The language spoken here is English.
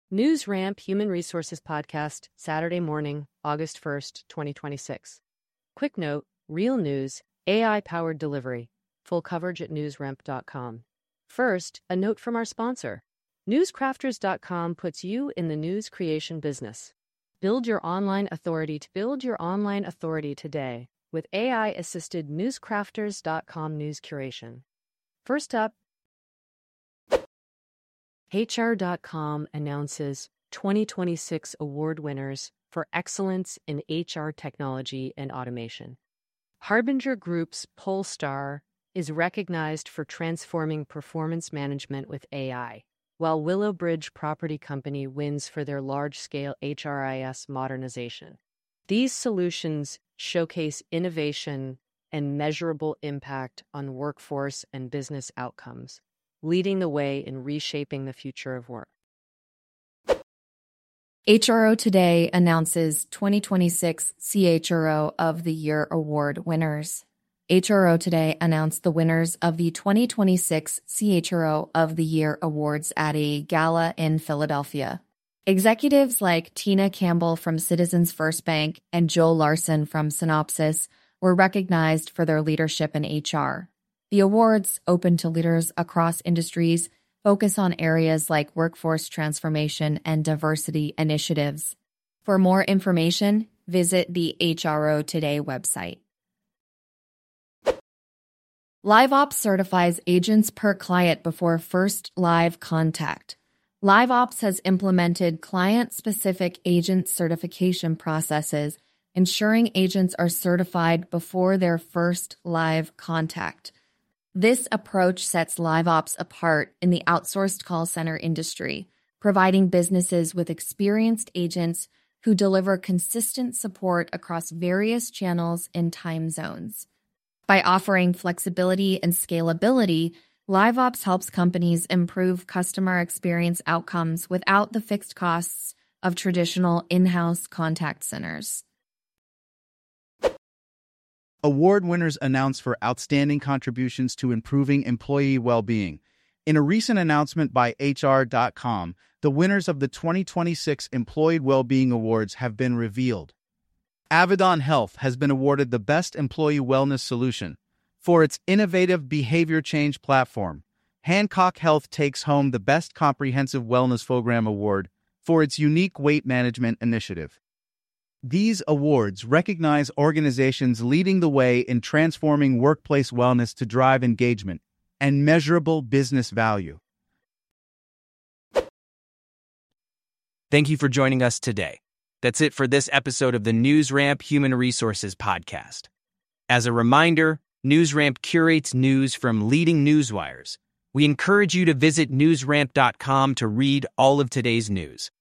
NewsRamp Human Resources Podcast, Saturday morning, August 1st, 2026. Quick note, real news, AI-powered delivery. Full coverage at newsramp.com. First, a note from our sponsor. Newscrafters.com puts you in the news creation business. Build your online authority today with AI-assisted Newscrafters.com news curation. First up, HR.com announces 2026 award winners for excellence in HR technology and automation. Harbinger Group's Polestar is recognized for transforming performance management with AI, while Willowbridge Property Company wins for their large-scale HRIS modernization. These solutions showcase innovation and measurable impact on workforce and business outcomes, leading the way in reshaping the future of work. HRO Today announces 2026 CHRO of the Year Award winners. HRO Today announced the winners of the 2026 CHRO of the Year Awards at a gala in Philadelphia. Executives like Tina Campbell from Citizens First Bank and Joe Larson from Synopsys were recognized for their leadership in HR. The awards, open to leaders across industries, focus on areas like workforce transformation and diversity initiatives. For more information, visit the HRO Today website. LiveOps certifies agents per client before first live contact. LiveOps has implemented client-specific agent certification processes, ensuring agents are certified before their first live contact. This approach sets LiveOps apart in the outsourced call center industry, providing businesses with experienced agents who deliver consistent support across various channels and time zones. By offering flexibility and scalability, LiveOps helps companies improve customer experience outcomes without the fixed costs of traditional in-house contact centers. Award winners announced for outstanding contributions to improving employee well-being. In a recent announcement by HR.com, the winners of the 2026 Employee Well-Being Awards have been revealed. Avedon Health has been awarded the Best Employee Wellness Solution for its innovative behavior change platform. Hancock Health takes home the Best Comprehensive Wellness Program Award for its unique weight management initiative. These awards recognize organizations leading the way in transforming workplace wellness to drive engagement and measurable business value. Thank you for joining us today. That's it for this episode of the NewsRamp Human Resources Podcast. As a reminder, NewsRamp curates news from leading newswires. We encourage you to visit newsramp.com to read all of today's news.